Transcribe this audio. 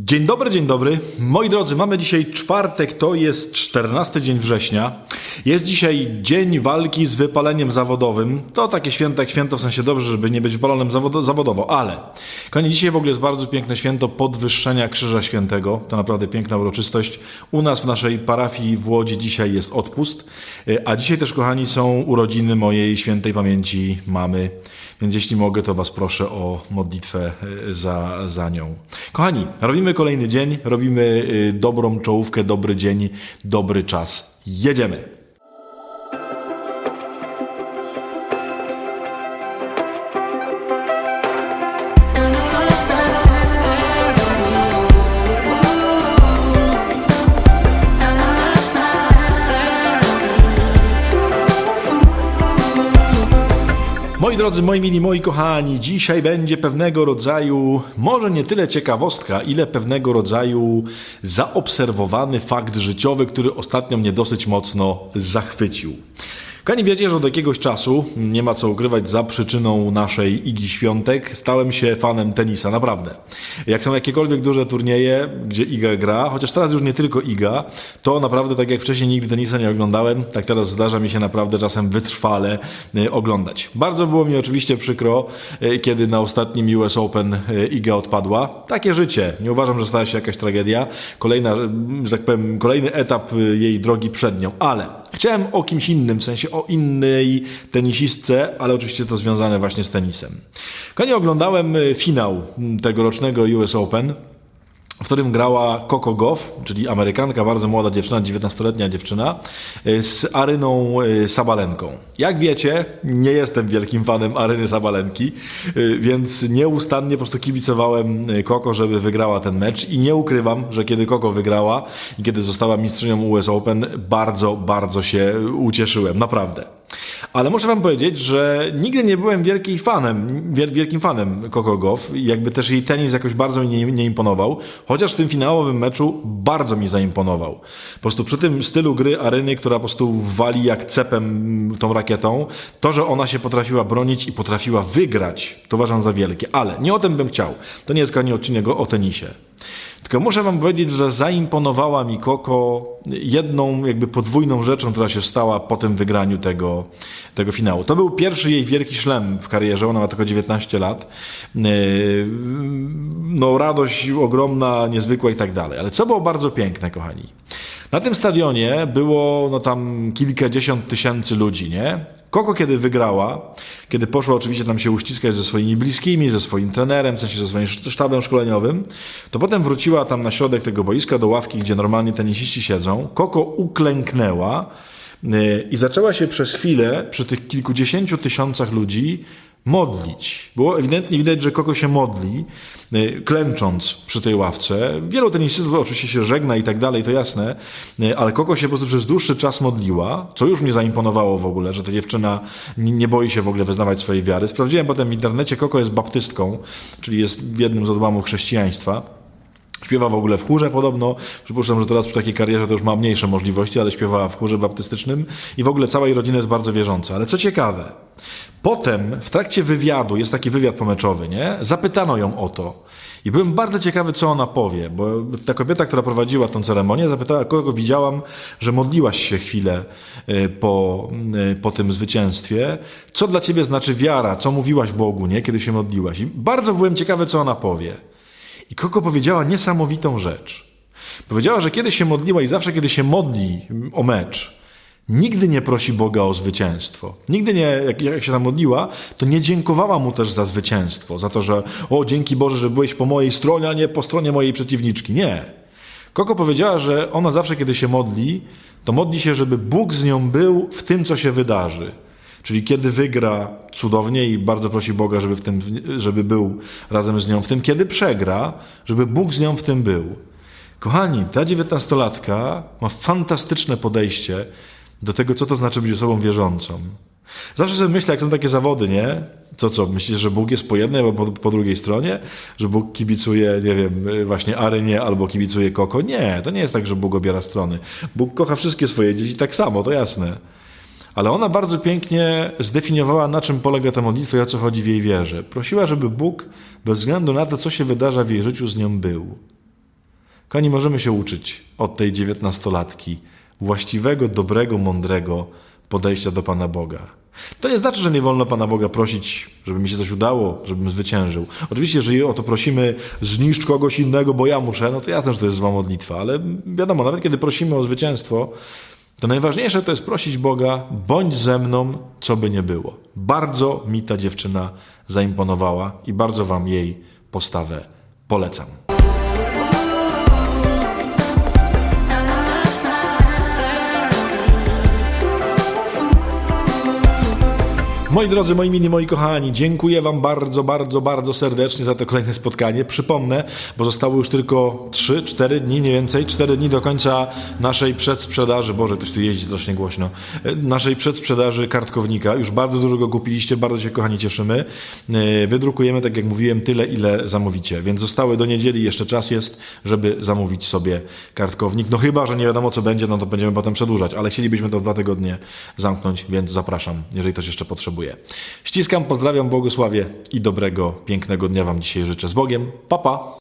Dzień dobry. Moi drodzy, mamy dzisiaj czwartek, to jest 14 dzień września. Jest dzisiaj dzień walki z wypaleniem zawodowym. To takie święto jak święto, w sensie dobrze, żeby nie być wypalonym zawodowo, ale kochani, dzisiaj w ogóle jest bardzo piękne święto podwyższenia Krzyża Świętego. To naprawdę piękna uroczystość. U nas w naszej parafii w Łodzi dzisiaj jest odpust, a dzisiaj też, kochani, są urodziny mojej świętej pamięci mamy, więc jeśli mogę, to was proszę o modlitwę za nią. Kochani, robimy kolejny dzień, robimy dobrą czołówkę, dobry dzień, dobry czas. Jedziemy! Moi drodzy, moi mili, moi kochani, dzisiaj będzie pewnego rodzaju, może nie tyle ciekawostka, ile pewnego rodzaju zaobserwowany fakt życiowy, który ostatnio mnie dosyć mocno zachwycił. Kochani, wiecie, że od jakiegoś czasu, nie ma co ukrywać, za przyczyną naszej Igi Świątek, stałem się fanem tenisa, naprawdę. Jak są jakiekolwiek duże turnieje, gdzie Iga gra, chociaż teraz już nie tylko Iga, to naprawdę, tak jak wcześniej nigdy tenisa nie oglądałem, tak teraz zdarza mi się naprawdę czasem wytrwale oglądać. Bardzo było mi oczywiście przykro, kiedy na ostatnim US Open Iga odpadła. Takie życie. Nie uważam, że stała się jakaś tragedia. Kolejna, że tak powiem, kolejny etap jej drogi przed nią, ale chciałem o kimś innym, w sensie o innej tenisistce, ale oczywiście to związane właśnie z tenisem. Kochani, oglądałem finał tegorocznego US Open, w którym grała Coco Gauff, czyli Amerykanka, bardzo młoda dziewczyna, 19-letnia dziewczyna, z Aryną Sabalenką. Jak wiecie, nie jestem wielkim fanem Aryny Sabalenki, więc nieustannie po prostu kibicowałem Coco, żeby wygrała ten mecz i nie ukrywam, że kiedy Coco wygrała i kiedy została mistrzynią US Open, bardzo się ucieszyłem, naprawdę. Ale muszę wam powiedzieć, że nigdy nie byłem wielkim fanem Coco Gauff. Jakby też jej tenis jakoś bardzo mi nie imponował. Chociaż w tym finałowym meczu bardzo mi zaimponował. Po prostu przy tym stylu gry Aryny, która po prostu wali jak cepem tą rakietą, to, że ona się potrafiła bronić i potrafiła wygrać, to uważam za wielkie. Ale nie o tym bym chciał. To nie jest kochani odcinek o tenisie. Tylko muszę wam powiedzieć, że zaimponowała mi Coco jedną jakby podwójną rzeczą, która się stała po tym wygraniu tego finału. To był pierwszy jej wielki szlem w karierze, ona ma tylko 19 lat. No radość ogromna, niezwykła i tak dalej. Ale co było bardzo piękne, kochani? Na tym stadionie było no tam kilkadziesiąt tysięcy ludzi, nie? Coco kiedy wygrała, kiedy poszła oczywiście tam się uściskać ze swoimi bliskimi, ze swoim trenerem, w sensie ze swoim sztabem szkoleniowym, to potem wróciła tam na środek tego boiska, do ławki, gdzie normalnie tenisiści siedzą. Coco uklęknęła i zaczęła się przez chwilę przy tych kilkudziesięciu tysiącach ludzi modlić. Było ewidentnie widać, że Coco się modli, klęcząc przy tej ławce. Wielu tenisistów oczywiście się żegna i tak dalej, to jasne, ale Coco się po prostu przez dłuższy czas modliła, co już mnie zaimponowało w ogóle, że ta dziewczyna nie boi się w ogóle wyznawać swojej wiary. Sprawdziłem potem w internecie, Coco jest baptystką, czyli jest jednym z odłamów chrześcijaństwa. Śpiewa w ogóle w chórze podobno. Przypuszczam, że teraz przy takiej karierze to już ma mniejsze możliwości, ale śpiewała w chórze baptystycznym i w ogóle cała jej rodzina jest bardzo wierząca. Ale co ciekawe, potem w trakcie wywiadu, jest taki wywiad pomeczowy, nie? Zapytano ją o to. I byłem bardzo ciekawy, co ona powie, bo ta kobieta, która prowadziła tę ceremonię, zapytała, kogo widziałam, że modliłaś się chwilę po tym zwycięstwie. Co dla ciebie znaczy wiara? Co mówiłaś Bogu, nie? Kiedy się modliłaś? I bardzo byłem ciekawy, co ona powie. I Coco powiedziała niesamowitą rzecz. Powiedziała, że kiedy się modliła i zawsze kiedy się modli o mecz, nigdy nie prosi Boga o zwycięstwo. Nigdy nie, jak się tam modliła, to nie dziękowała mu też za zwycięstwo, za to, że o, dzięki Boże, że byłeś po mojej stronie, a nie po stronie mojej przeciwniczki. Nie. Coco powiedziała, że ona zawsze kiedy się modli, to modli się, żeby Bóg z nią był w tym, co się wydarzy. Czyli kiedy wygra, cudownie i bardzo prosi Boga, żeby był razem z nią w tym. Kiedy przegra, żeby Bóg z nią w tym był. Kochani, ta 19-latka ma fantastyczne podejście do tego, co to znaczy być osobą wierzącą. Zawsze sobie myślę, jak są takie zawody, nie? To co, myślisz, że Bóg jest po jednej albo po drugiej stronie? Że Bóg kibicuje, nie wiem, właśnie Arynie albo kibicuje Coco? Nie, to nie jest tak, że Bóg obiera strony. Bóg kocha wszystkie swoje dzieci tak samo, to jasne. Ale ona bardzo pięknie zdefiniowała, na czym polega ta modlitwa i o co chodzi w jej wierze. Prosiła, żeby Bóg, bez względu na to, co się wydarza w jej życiu, z nią był. Kochani, możemy się uczyć od tej 19-latki właściwego, dobrego, mądrego podejścia do Pana Boga. To nie znaczy, że nie wolno Pana Boga prosić, żeby mi się coś udało, żebym zwyciężył. Oczywiście, jeżeli o to prosimy, zniszcz kogoś innego, bo ja muszę, no to jasne, że to jest zła modlitwa, ale wiadomo, nawet kiedy prosimy o zwycięstwo, to najważniejsze to jest prosić Boga, bądź ze mną, co by nie było. Bardzo mi ta dziewczyna zaimponowała i bardzo wam jej postawę polecam. Moi drodzy, moi mili, moi kochani, dziękuję wam bardzo, bardzo, bardzo serdecznie za to kolejne spotkanie. Przypomnę, bo zostało już tylko 3-4 dni, mniej więcej 4 dni do końca naszej przedsprzedaży. Boże, ktoś tu jeździ strasznie głośno. Naszej przedsprzedaży kartkownika. Już bardzo dużo go kupiliście, bardzo się, kochani, cieszymy. Wydrukujemy, tak jak mówiłem, tyle, ile zamówicie. Więc zostały do niedzieli, jeszcze czas jest, żeby zamówić sobie kartkownik. No chyba, że nie wiadomo, co będzie, no to będziemy potem przedłużać, ale chcielibyśmy to w 2 tygodnie zamknąć, więc zapraszam, jeżeli ktoś jeszcze potrzebuje. Ściskam, pozdrawiam, błogosławię i dobrego, pięknego dnia wam dzisiaj życzę. Z Bogiem. Pa, pa!